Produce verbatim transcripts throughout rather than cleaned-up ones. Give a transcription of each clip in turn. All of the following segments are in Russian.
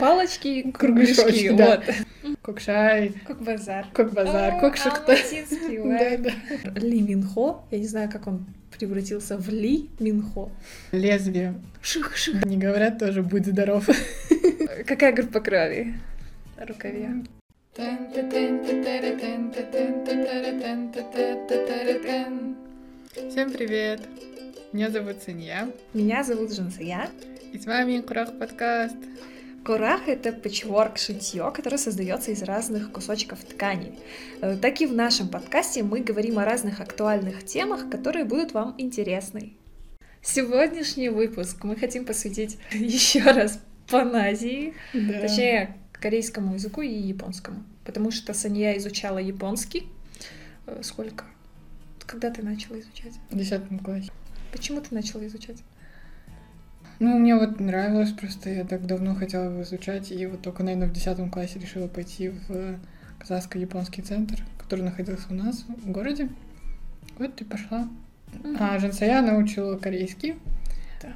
Палочки, кругляшки, да. вот. Кокшай. Кок-базар. Кок-базар, кокшихта. Да, да. Ли Минхо, я не знаю, как он превратился в Ли Минхо. Лезвие. Ших-ших. Не говорят тоже «будь здоров». Какая группа крови? Рукаве. Всем привет! Меня зовут Сания. Меня зовут Жансая. И с вами Курах подкаст. Курах — это пэтчворк шитье, которое создается из разных кусочков ткани. Так и в нашем подкасте мы говорим о разных актуальных темах, которые будут вам интересны. Сегодняшний выпуск мы хотим посвятить еще раз паназии, Да. точнее, корейскому языку и японскому. Потому что Сания изучала японский. Сколько? Когда ты начала изучать? В десятом классе. Почему ты начала изучать? Ну, мне вот нравилось, просто я так давно хотела его изучать, и вот только, наверное, в десятом классе решила пойти в казахско-японский центр, который находился у нас в городе. Вот и пошла. Mm-hmm. А Жансая научила корейский. Да.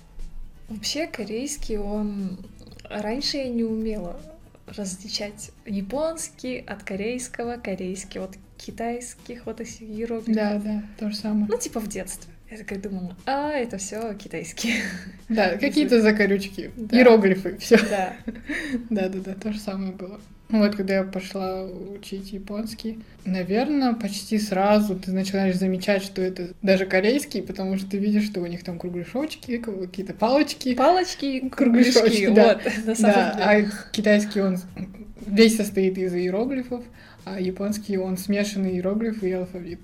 Вообще корейский, он... Раньше я не умела различать японский от корейского, корейский от китайских вот этих иероглифов. Да, да, то же самое. Ну, типа в детстве. Я такая думала, а, это все китайский. Да, какие-то закорючки, Да. иероглифы, все. Да. Да, да, да, то же самое было. Вот когда я пошла учить японский, наверное, почти сразу ты начинаешь замечать, что это даже корейский, потому что ты видишь, что у них там кругляшочки, какие-то палочки. Палочки и Кругляшочки, кругляшки, да. вот, на самом Да, деле. а китайский он весь состоит из иероглифов, а японский он смешанный иероглифы и алфавит.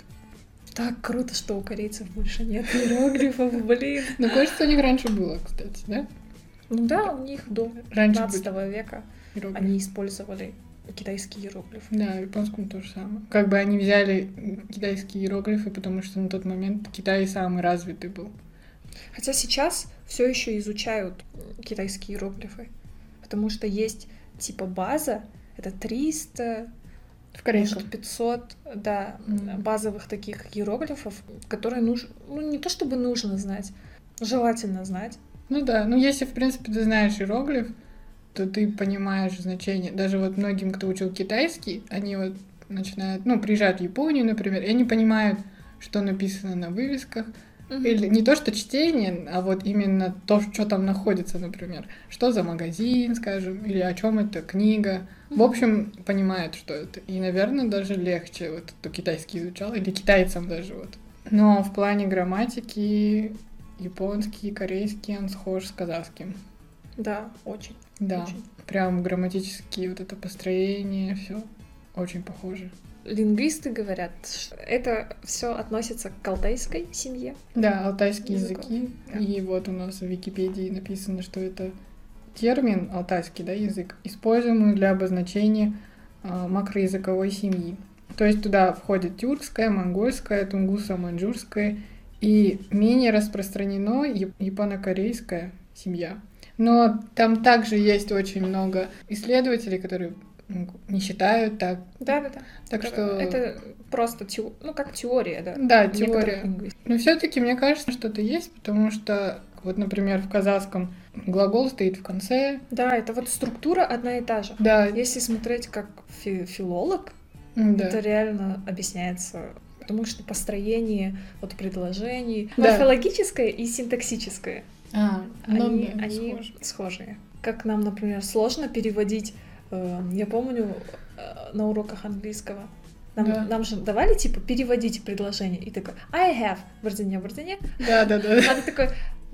Так круто, что у корейцев больше нет иероглифов, блин. Ну, кажется, у них раньше было, кстати, да? Ну да, у них до Раньше пятнадцатого века иероглиф. они использовали китайские иероглифы. Да, в японском то же самое. Как бы они взяли китайские иероглифы, потому что на тот момент Китай самый развитый был. Хотя сейчас все еще изучают китайские иероглифы, потому что есть типа база, это триста, В корейском. может, пятьсот, да, Mm. базовых таких иероглифов, которые нужно, ну не то чтобы нужно знать, желательно знать. Ну да, ну если, в принципе, ты знаешь иероглиф, то ты понимаешь значение. Даже вот многим, кто учил китайский, они вот начинают, ну, приезжают в Японию, например, и они понимают, что написано на вывесках. Мгм. Или не то, что чтение, а вот именно то, что там находится, например. Что за магазин, скажем, или о чем это книга. В общем, понимают, что это. И, наверное, даже легче, вот кто китайский изучал, или китайцам даже вот. Но в плане грамматики японский, корейский, он схож с казахским. Да, очень. Да, Очень. прям грамматически вот это построение, все очень похоже. Лингвисты говорят, что это все относится к алтайской семье. Да, алтайские Языков, языки. да. И вот у нас в Википедии написано, что это термин алтайский, да, язык, используемый для обозначения а, макроязыковой семьи. То есть туда входит тюркская, монгольская, тунгусо-маньчжурская и менее распространено яп- японо-корейская семья. Но там также есть очень много исследователей, которые ну, не считают так. Да, да, да. Так это, что... это просто тео- ну, как теория, да. Да, некоторых теория. лингвистов. Но все-таки мне кажется, что-то есть, потому что, вот, например, в казахском глагол стоит в конце. Да, это вот структура одна и та же. Да, Если смотреть как фи- филолог, да. это реально объясняется, потому что построение вот предложений, Да. морфологическое и синтаксическое, А, ну они, да, они схоже. схожие. Как нам, например, сложно переводить, э, я помню э, на уроках английского, нам, Да. нам же давали, типа, переводить предложение, и такой I have, вырдене, вырдене, Да, да, да. а ты такой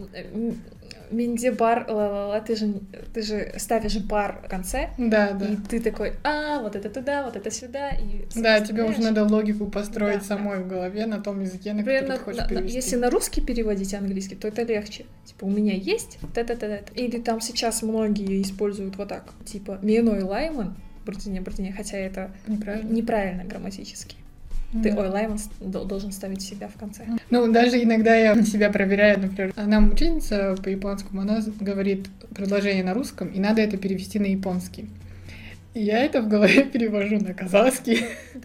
м, Минде бар, ла-ла-ла, ты же, ты же ставишь бар в конце, Да, да. и ты такой, а, вот это туда, вот это сюда, и Да, тебе уже сопоставляешь. надо логику построить Да, самой в голове на том языке, на Например, который на- ты хочешь на- на- перевести. если на русский переводить английский, то это легче. Типа, у меня есть та-та-та-та. Или там сейчас многие используют вот так. Типа, меной лайман, братине, братине, хотя это Неправильно. неправильно грамматически. Ты Да. ой лайман с- дол- должен ставить себя в конце. Ну, даже иногда я себя проверяю, например, нам ученица по японскому, она говорит предложение на русском, и надо это перевести на японский. И я это в голове перевожу на казахский,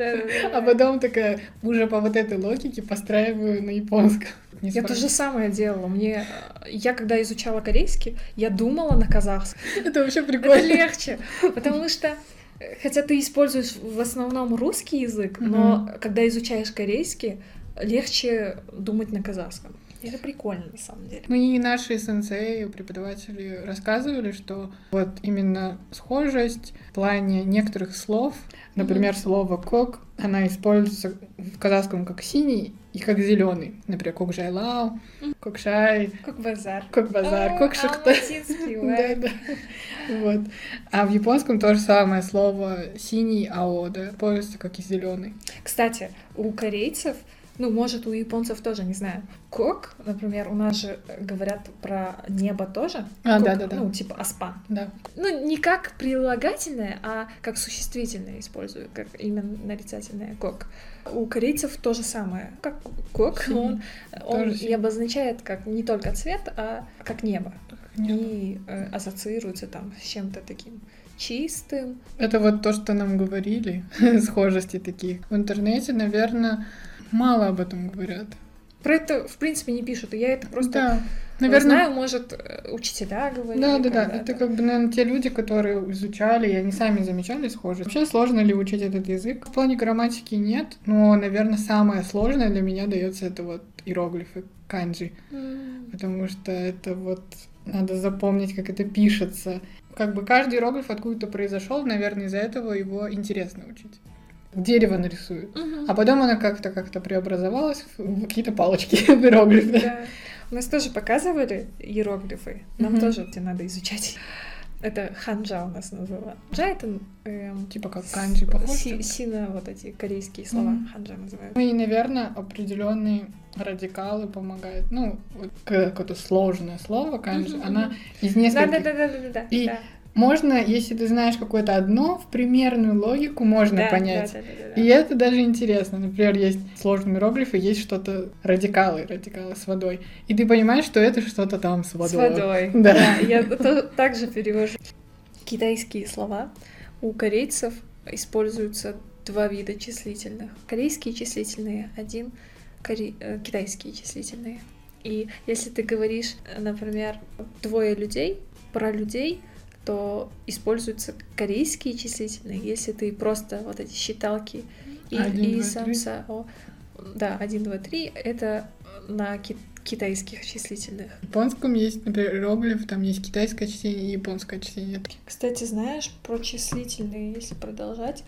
а потом такая уже по вот этой логике постраиваю на японском. Я то же самое делала. Мне... Я когда изучала корейский, я думала на казахском. Это вообще прикольно. Это легче, потому что хотя ты используешь в основном русский язык, но mm-hmm. когда изучаешь корейский, легче думать на казахском. Это прикольно, на самом деле. Ну и наши сенсеи, преподаватели рассказывали, что вот именно схожесть в плане некоторых слов, например, mm-hmm. слово «кок», она используется в казахском как «синий» и как «зеленый». Например, «кок жайлау», «кок шай», «кок базар», «кок базар», «кок шахта». Да-да. Вот. А в японском то же самое слово «синий», «ао», да, используется как и «зеленый». Кстати, у корейцев, ну, может, у японцев тоже, не знаю. Кок, например, у нас же говорят про небо тоже. А, кок, да, да, да. Ну, типа аспан. Да. Ну, не как прилагательное, а как существительное использую, как именно нарицательное кок. У корейцев то же самое. Как кок, но он, он и обозначает как не только цвет, а как небо. небо. И э, ассоциируется там с чем-то таким чистым. Это вот то, что нам говорили, схожести таких. В интернете, наверное, мало об этом говорят. Про это, в принципе, не пишут. И я это просто да. Наверное... знаю, может, учителя говорили. Да, да, да. Это как бы, наверное, те люди, которые изучали, и они сами замечали схожесть. Вообще сложно ли учить этот язык? В плане грамматики нет, но, наверное, самое сложное для меня дается это вот иероглифы, канджи. Mm. Потому что это вот надо запомнить, как это пишется. Как бы каждый иероглиф откуда-то произошел, наверное, из-за этого его интересно учить. Дерево нарисуют, uh-huh. а потом она как-то как-то преобразовалась в какие-то палочки в иероглифы. Да. У нас тоже показывали иероглифы, нам uh-huh. тоже это надо изучать. Это ханжа у нас называют. Ханжа это... Эм, типа как канджи похоже? Си- сина вот эти корейские слова uh-huh. ханжа называют. Ну и, наверное, определенные радикалы помогают. Ну, вот какое-то сложное слово канджи, uh-huh. она из нескольких... Да-да-да-да-да. И да. можно, если ты знаешь какое-то одно, в примерную логику можно да, понять. Да, да, да, да. И это даже интересно. Например, есть сложные иероглифы, есть что-то радикалы, радикалы с водой. И ты понимаешь, что это что-то там с водой. С водой. Да. да я это также перевожу. Китайские слова у корейцев используются два вида числительных. Корейские числительные, один коре... китайские числительные. И если ты говоришь, например, двое людей, про людей, то используются корейские числительные, если ты просто вот эти считалки и, и самса, о, да, один, два, три, это на ки- китайских числительных. В японском есть, например, иероглиф, там есть китайское чтение и японское чтение. Кстати, знаешь, про числительные, если продолжать,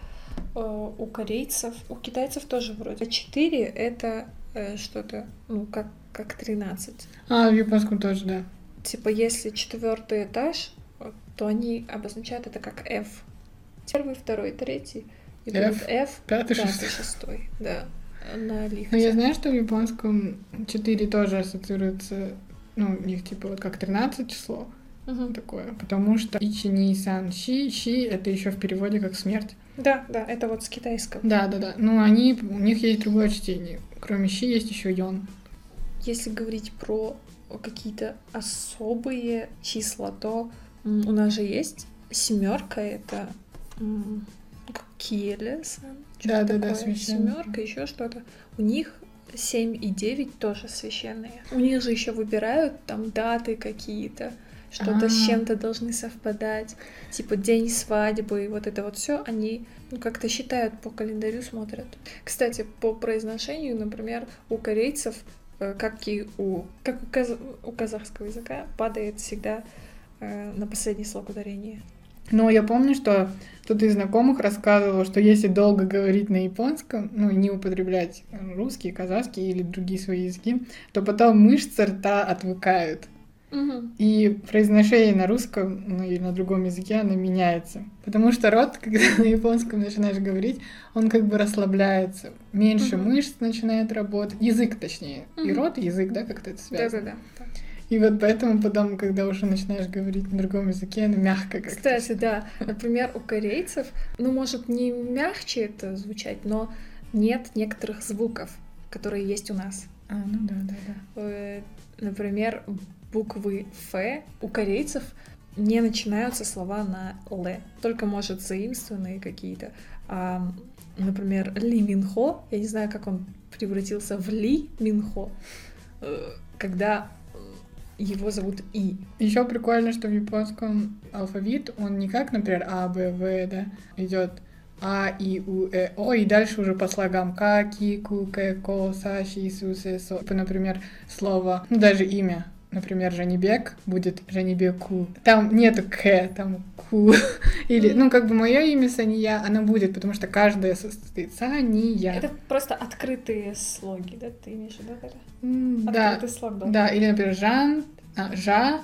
у корейцев, у китайцев тоже вроде. четыре это что-то, ну, как, как тринадцать. А, в японском тоже, да. Типа, если четвертый этаж, то они обозначают это как F. Первый, второй, третий. И F, будут F, пятый, шестой, шестой. Да, на лихте. Но я знаю, что в японском четыре тоже ассоциируется, ну, у них типа вот как тринадцать число. Uh-huh. Такое. Потому что ичи, ни, сан, щи, щи это еще в переводе как смерть. Да, да, это вот с китайского. Да, да, да. Ну, они, у них есть другое чтение. Кроме щи есть еще йон. Если говорить про какие-то особые числа, то у нас же есть семерка, это как Киеле-сан, да, да, такое, да, семерка, еще что-то. У них семь и девять тоже священные. У них же еще выбирают там даты какие-то, что-то А-а-а. с чем-то должны совпадать, типа день свадьбы и вот это вот все. Они ну, как-то считают по календарю, смотрят. Кстати, по произношению, например, у корейцев, как и у, как у, каз... у казахского языка, падает всегда на последний слог ударения. Но я помню, что кто-то из знакомых рассказывал, что если долго говорить на японском, ну, не употреблять русский, казахский или другие свои языки, то потом мышцы рта отвыкают. Угу. И произношение на русском, ну, или на другом языке, оно меняется. Потому что рот, когда на японском начинаешь говорить, он как бы расслабляется. Меньше угу. мышц начинает работать. Язык, точнее. Угу. И рот, и язык, да, как-то это связано. Да-да-да. И вот поэтому потом, когда уже начинаешь говорить на другом языке, оно мягко как-то. Кстати, да. Например, у корейцев, ну, может, не мягче это звучать, но нет некоторых звуков, которые есть у нас. А, ну да, да, да. Например, буквы Ф у корейцев не начинаются слова на «л». Только, может, заимствованные какие-то. А, например, Ли Минхо, я не знаю, как он превратился в Ли Минхо, когда его зовут И. Еще прикольно, что в японском алфавит, он не как, например, А, Б, В, да, идет А, И, У, Э, О, и дальше уже по слогам Ка, Ки, Ку, Кэ, Ко, Са, Ши, Су, Сэ, Со. Например, слово, ну даже имя, например, Жанибек будет Жанибеку. Там нету К, там Ку. Или, ну, как бы мое имя Сания, оно будет, потому что каждое состоит Сания. Это просто открытые слоги, да? Ты имеешь в виду это? Mm, да. Открытый слог, да. Да, или, например, Жан, а, Жа,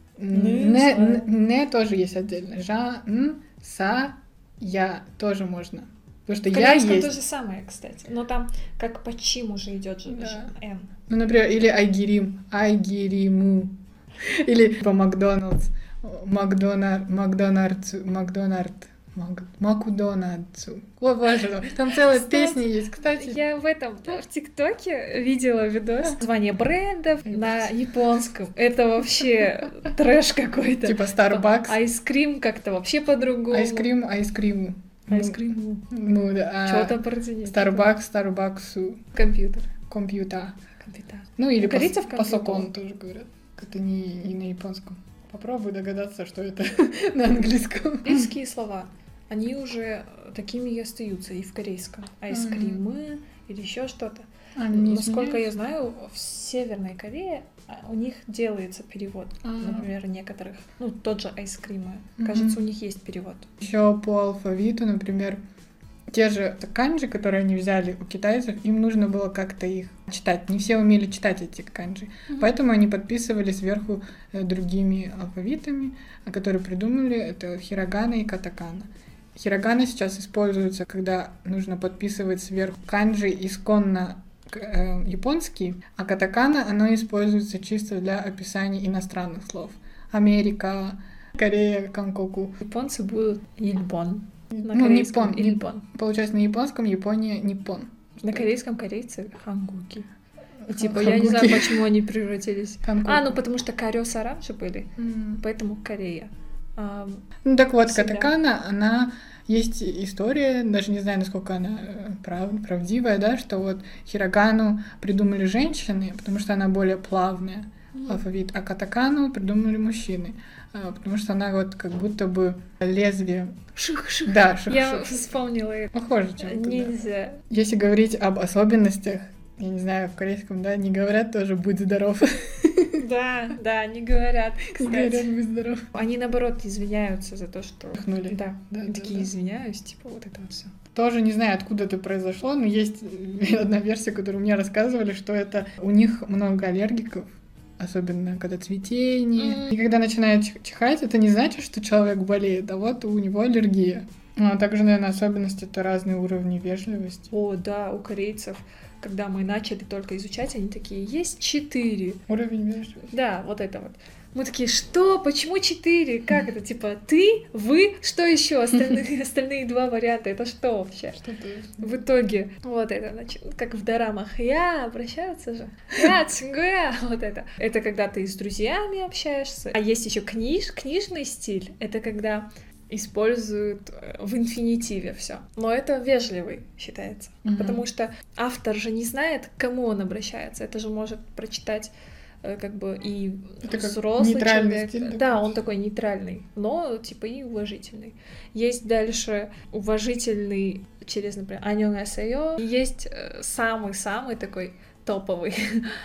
Не, не, не тоже есть отдельно. Жа, Н, Са, Я тоже можно. Потому что в я есть. то же самое, кстати. Но там как по чим уже идет же, да. Н. Ну, например, или Айгирим, Айгириму. Или по Макдональдс, Макдональд, Макдональдс, Макдональд, Мак... Макдональдсу. О, боже, там целая кстати, песня есть, кстати. Я в этом, в ТикТоке видела видос. Название брендов на японском. Это вообще трэш какой-то. Типа Starbucks. Айскрим как-то вообще по-другому. Айскрим, айскриму. Айскрим. Ну, да. Что-то протяни. Starbucks, Starbucksу. Компьютер. Компьютер. Компьютер. Ну, или пас- пасокон тоже говорят. Это не, не на японском. Попробуй догадаться, что это на английском. Английские слова, они уже такими и остаются и в корейском. Айскримы mm-hmm. или еще что-то. Они Насколько я знаю, в Северной Корее у них делается перевод, mm-hmm. например, некоторых, ну, тот же айскримы. Mm-hmm. Кажется, у них есть перевод. Еще по алфавиту, например, те же канджи, которые они взяли у китайцев, им нужно было как-то их читать. Не все умели читать эти канджи. Mm-hmm. Поэтому они подписывали сверху другими алфавитами, которые придумали. Это хирогана и катакана. Хирогана сейчас используется, когда нужно подписывать сверху канджи исконно э, японские, а катакана, оно используется чисто для описания иностранных слов. Америка, Корея, Канкоку. Японцы будут Ильбон. На ну, корейском Ниппон. Ильбон. Получается, на японском Япония Ниппон. На корейском корейцы хангуки. И, типа, хангуки. Я не знаю, почему они превратились. Хангуки. А, ну потому что Карёса раньше были, mm. поэтому Корея. А, ну так вот, всегда. Катакана, она... Есть история, даже не знаю, насколько она прав, правдивая, да, что вот хирогану придумали женщины, потому что она более плавная, mm. алфавит, а катакану придумали мужчины. Потому что она вот как будто бы лезвие... Ших-ших. Да, ших-ших. Я вспомнила это. Похоже чем-то, Нельзя. Да. Если говорить об особенностях, я не знаю, в корейском, да, не говорят тоже «будь здоров». Да, да, не говорят, кстати. Не говорят «будь здоров». Они, наоборот, извиняются за то, что... Пихнули. Да, да, да такие да. извиняюсь, типа вот это вот все. Тоже не знаю, откуда это произошло, но есть одна версия, которую мне рассказывали, что это у них много аллергиков, особенно когда цветение. Mm. И когда начинает чихать, это не значит, что человек болеет, а вот у него аллергия. Ну, а также, наверное, особенность — это разные уровни вежливости. О, да, у корейцев, когда мы начали только изучать, они такие, есть четыре. Уровень вежливости. Да, вот это вот. Мы такие, что? Почему четыре? Как это? Типа, ты, вы, что еще? Остальные, остальные два варианта. Это что вообще? Что в итоге, вот это, значит, как в дорамах, я, обращаются же. Я, цингуя, вот это. Это когда ты с друзьями общаешься. А есть еще книж, книжный стиль. Это когда используют в инфинитиве все. Но это вежливый считается. Mm-hmm. Потому что автор же не знает, к кому он обращается. Это же может прочитать как бы и это взрослый человек. Стиль, да, да, он такой нейтральный, но типа и уважительный. Есть дальше уважительный через, например, 안녕하세요. И есть самый-самый такой топовый.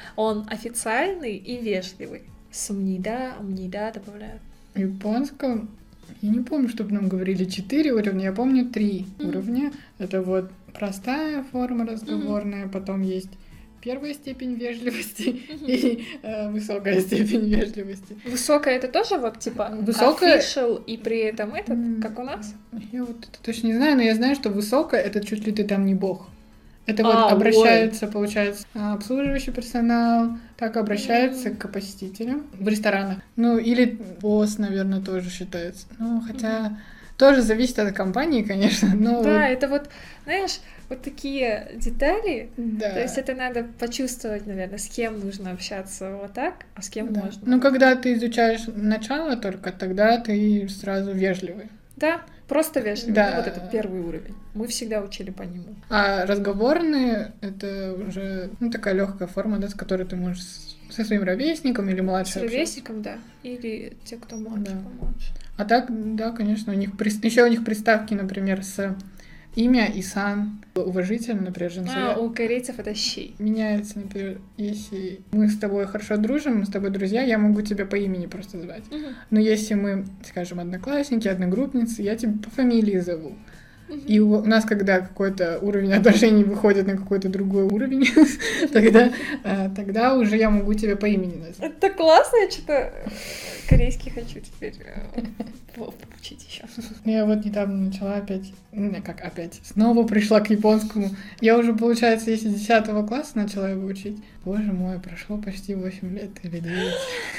Он официальный и вежливый. Сумнида, умнида добавляют. В японском я не помню, чтобы нам говорили четыре уровня, я помню три mm-hmm. уровня. Это вот простая форма разговорная, mm-hmm. потом есть первая степень вежливости mm-hmm. и э, высокая степень вежливости. Высокая — это тоже вот типа высокая... official и при этом этот, mm-hmm. как у нас? Я вот это точно не знаю, но я знаю, что высокая — это чуть ли ты там не бог. Это вот а, обращается, ой. получается, обслуживающий персонал, так обращается mm-hmm. к посетителям в ресторанах. Ну, или босс, наверное, тоже считается. Ну, хотя Тоже зависит от компании, конечно, но... Да, вот... это вот, знаешь, вот такие детали. Да. То есть это надо почувствовать, наверное, с кем нужно общаться вот так, а с кем Да. можно. Ну, когда ты изучаешь начало только, тогда ты сразу вежливый. Да, просто вежливый. Да. Ну, вот этот первый уровень. Мы всегда учили по нему. А разговорные — это уже ну, такая легкая форма, да, с которой ты можешь со своим ровесником или младшим С ровесником, да. Или те, кто младше, Да. помладше. А так, да, конечно, у них при- еще у них приставки, например, с имя и сан, уважительно, например, женское. А, у корейцев это щей. Меняется, например, если мы с тобой хорошо дружим, мы с тобой друзья, я могу тебя по имени просто звать. Мгм. Но если мы, скажем, одноклассники, одногруппницы, я тебя по фамилии зову. Мгм. И у нас, когда какой-то уровень отношений выходит на какой-то другой уровень, тогда, э, тогда уже я могу тебя по имени назвать. Это классно, я что-то корейский хочу теперь э, по- поучить еще. Я вот недавно начала опять, ну, как опять, снова пришла к японскому. Я уже, получается, если десятого класса начала его учить. Боже мой, прошло почти восемь лет или девять.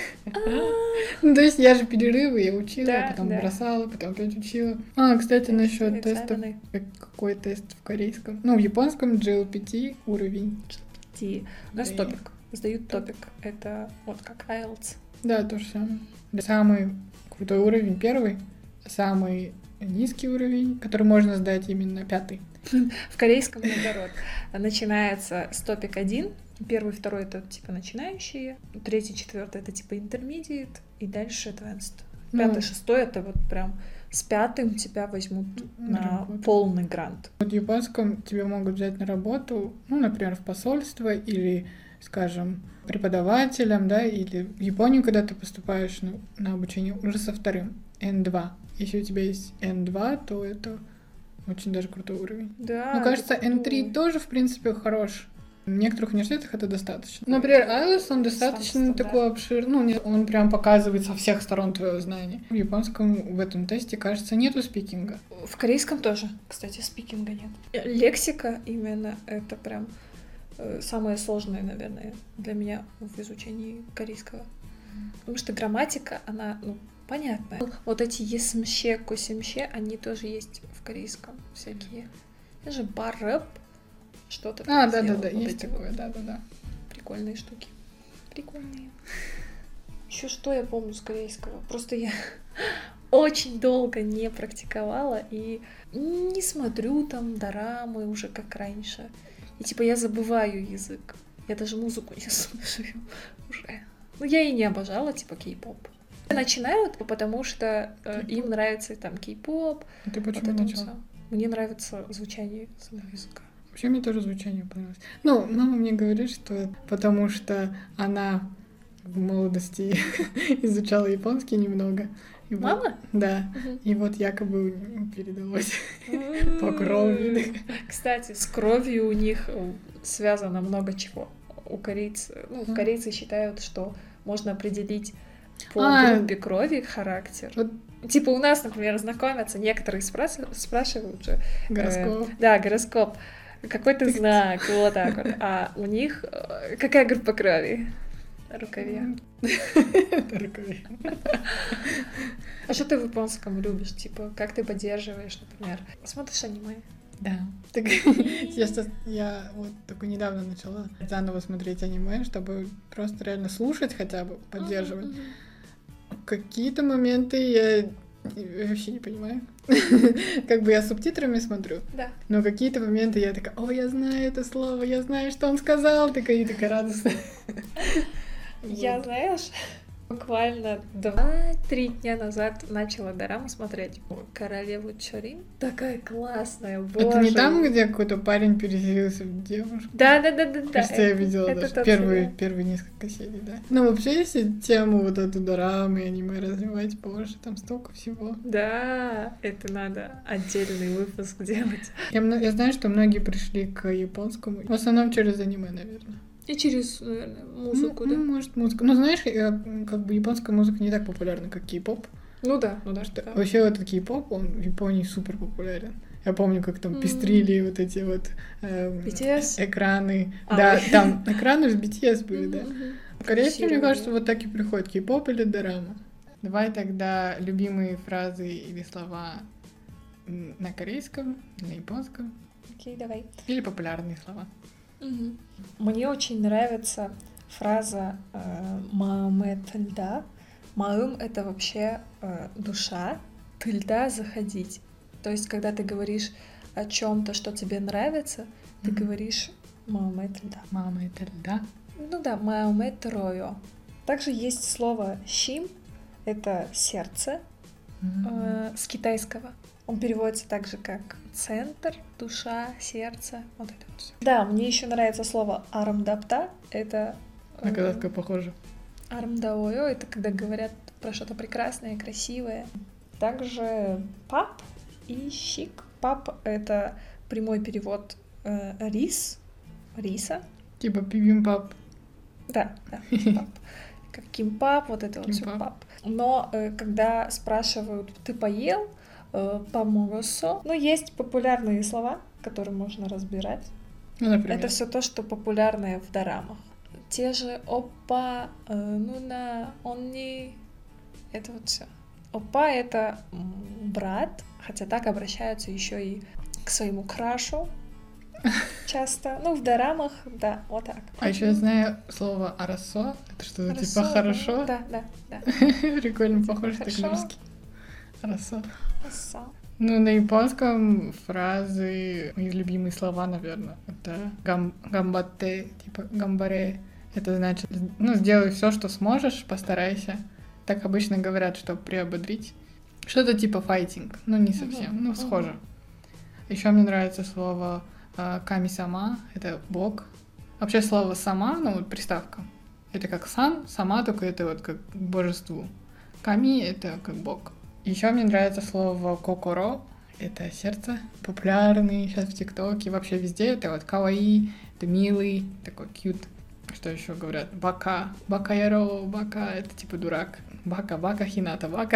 Ну, то есть я же перерывы, я учила, Да, потом да. бросала, потом опять учила. А, кстати, насчет тестов. Экзамены. Как- Какой тест в корейском? Ну, в японском джи эл пи ти уровень. Ти. У нас Да. топик. Сдают топик. Это вот как айлтс. Да, то же самое. Самый крутой уровень первый, самый низкий уровень, который можно сдать именно пятый. В корейском наоборот. Начинается с топик один. Первый, второй это типа начинающие. Третий, четвертый это типа intermediate. И дальше advanced. Ну, Пятый, шестой это вот прям с пятым тебя возьмут На на работу. полный грант. Вот в японском тебя могут взять на работу, ну, например, в посольство или, скажем, преподавателем, да, или в Японию, когда ты поступаешь на, на обучение уже со вторым, эн два. Если у тебя есть эн два, то это очень даже крутой уровень. Да. Мне кажется, это эн три круто. тоже, в принципе, хорош. В некоторых университетах это достаточно. Например, айлтс, он достаточно Стандарт. такой обширный, ну, не- он прям показывает со всех сторон твое знание. В японском в этом тесте, кажется, нету спикинга. В корейском тоже, кстати, спикинга нет. Лексика именно это прям э, самое сложное, наверное, для меня в изучении корейского. Потому что грамматика, она, ну, понятная. Вот эти есмще, косимще, они тоже есть в корейском всякие. Даже барэп, что-то А, там да-да-да, сделал. Вот есть эти такое, вот да-да-да. прикольные штуки. Прикольные. Еще что я помню с корейского? Просто я очень долго не практиковала и не смотрю там дорамы уже как раньше. И типа я забываю язык. Я даже музыку не слушаю уже. Ну я и не обожала типа кей-поп. Начинают, потому что э, им нравится там кей-поп. А ты вот почему это начала? всё. Мне нравится звучание самого языка. Вообще мне тоже звучание понравилось. Ну, мама мне говорит, что потому что она в молодости изучала японский немного. И вот- Мама? Да. Мгм. И вот якобы передалось по крови. Кстати, с кровью у них э, связано много чего. У корейцев, ну, Мгм. корейцы считают, что можно определить по А. группе крови характер. Вот Типа у нас, например, знакомятся, некоторые спрашивают, спрашивают же. э, гороскоп. да, гороскоп. Какой ты знак, вот так вот. А у них э, какая группа крови? Рукаве. Рукаве. А что ты в японском любишь? Типа, как ты поддерживаешь, например? Смотришь аниме? Да. Так, я, сейчас- я вот только недавно начала заново смотреть аниме, чтобы просто реально слушать хотя бы, поддерживать. Мгм, Какие-то моменты я вообще не понимаю. Как бы я с субтитрами смотрю, да. но какие-то моменты я такая: о, я знаю это слово, я знаю, что он сказал, такая и такая радостная. Я, Вот. знаешь, буквально два-три дня назад начала дораму смотреть «Королеву Чорин». Такая классная, боже. Это не там, где какой-то парень переселился в девушку? Да-да-да-да-да. Кажется, я это- видела это даже тот первые, сериал. первые несколько серий, да. Ну, вообще, если тему вот эту дорамы и аниме развивать позже, там столько всего. Да, это надо отдельный выпуск делать. Я, мно- я знаю, что многие пришли к японскому, в основном через аниме, наверное. И через, наверное, музыку, ну, да? ну, может, музыка. Ну, знаешь, я, как бы японская музыка не так популярна, как кей-поп. Ну да, ну да. Что да. вообще этот кей-поп, он в Японии супер популярен. Я помню, как там М. пестрили вот эти вот эм, би ти эс? экраны. А, Да, ой. там экраны с би ти эс были, да. Мгм. Корейцы, мне Фокусирование. кажется, вот так и приходят: кей-поп или дорама. Давай тогда любимые фразы или слова на корейском, на японском. Окей, давай. Или популярные слова. Угу. Мне очень нравится фраза э, «мааме тыльда». «Маым» — это вообще э, душа, тыльда — заходить. То есть, когда ты говоришь о чем-то, что тебе нравится, ты Мгм. говоришь «мааме тыльда». Мама это льда. Ну да, «мааме тройо». Также есть слово «щим», это сердце э, с китайского. Он переводится также как центр, душа, сердце. Вот это вот всё. Да, мне еще нравится слово «арамдапта». Это На э, казахское похоже. «арамдаойо». Это когда говорят про что-то прекрасное, красивое. Также «пап» и «щик». «Пап» — это прямой перевод э, «рис», «риса». Типа пибимпап. Да, да, пап. Как кимпап, вот это вот все Кимпап. пап. Но э, когда спрашивают, ты поел, э, помогосо, ну, есть популярные слова, которые можно разбирать. Ну, например. Это все то, что популярное в дорамах. Те же опа, э, нуна, онни, это вот все. Опа — это м, брат, хотя так обращаются еще и к своему крашу часто. Ну, в дорамах, да, вот так. А еще я знаю слово арасо. Это что-то типа Хорошо, хорошо. Да, да, да. Прикольно, похоже так на Хорошо. русский. Арасо. Хорошо. Ну, на японском фразы, мои любимые слова, наверное, это гам, гамбатте, типа гамбаре. Это значит, ну, сделай все, что сможешь, постарайся. Так обычно говорят, чтобы приободрить. Что-то типа файтинг, ну, не совсем, Мгм, ну, мгм. схоже. Еще мне нравится слово а, ками-сама, это бог. Вообще слово сама, ну, вот приставка, это как сан, сама, только это вот как к божеству. Ками — это как бог. Еще мне нравится слово кокоро, это сердце, популярный сейчас в ТикТоке, вообще везде, это вот каваи, это милый, такой кьют. Что еще говорят? Бака, бака-яро, бака, это типа дурак. Бака, бака, хината, бака.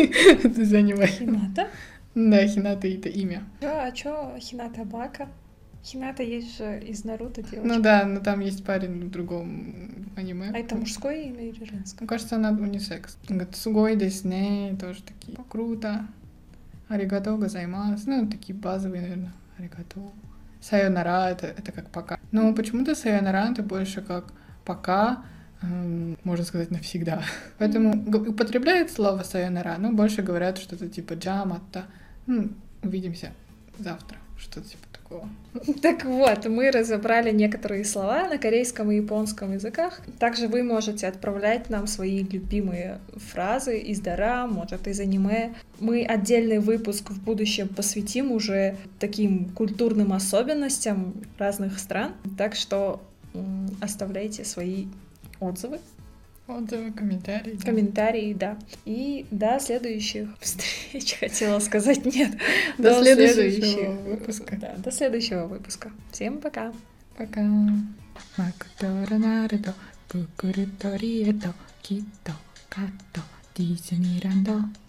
Ты занимаешь. Хината? Да, хината — это имя. Чё, а чё Хината Бака? Хината есть же из Наруто девочка. Ну да, но там есть парень в другом аниме. А это мужское имя или Мне женское? кажется, она унисекс. Он говорит, сугой десне, тоже такие, круто. Аригато газаймас. Ну, такие базовые, наверное. Аригато. Сайонара, это, это как пока. Но почему-то сайонара это больше как пока, эм, можно сказать, навсегда. Поэтому г- употребляют слово сайонара, но больше говорят что-то типа джаматта. Ну, увидимся завтра. Что-то типа такого. Так вот, мы разобрали некоторые слова на корейском и японском языках. Также вы можете отправлять нам свои любимые фразы из дорам, может, из аниме. Мы отдельный выпуск в будущем посвятим уже таким культурным особенностям разных стран. Так что м, оставляйте свои отзывы, Отзывы, комментарии. да. комментарии, да. И до следующих встреч, хотела сказать, нет. До следующего выпуска. Да, до следующего выпуска. Всем пока. Пока. Макутора Наруто, Пукуру Торието, Китто, Катто, Диснейленд.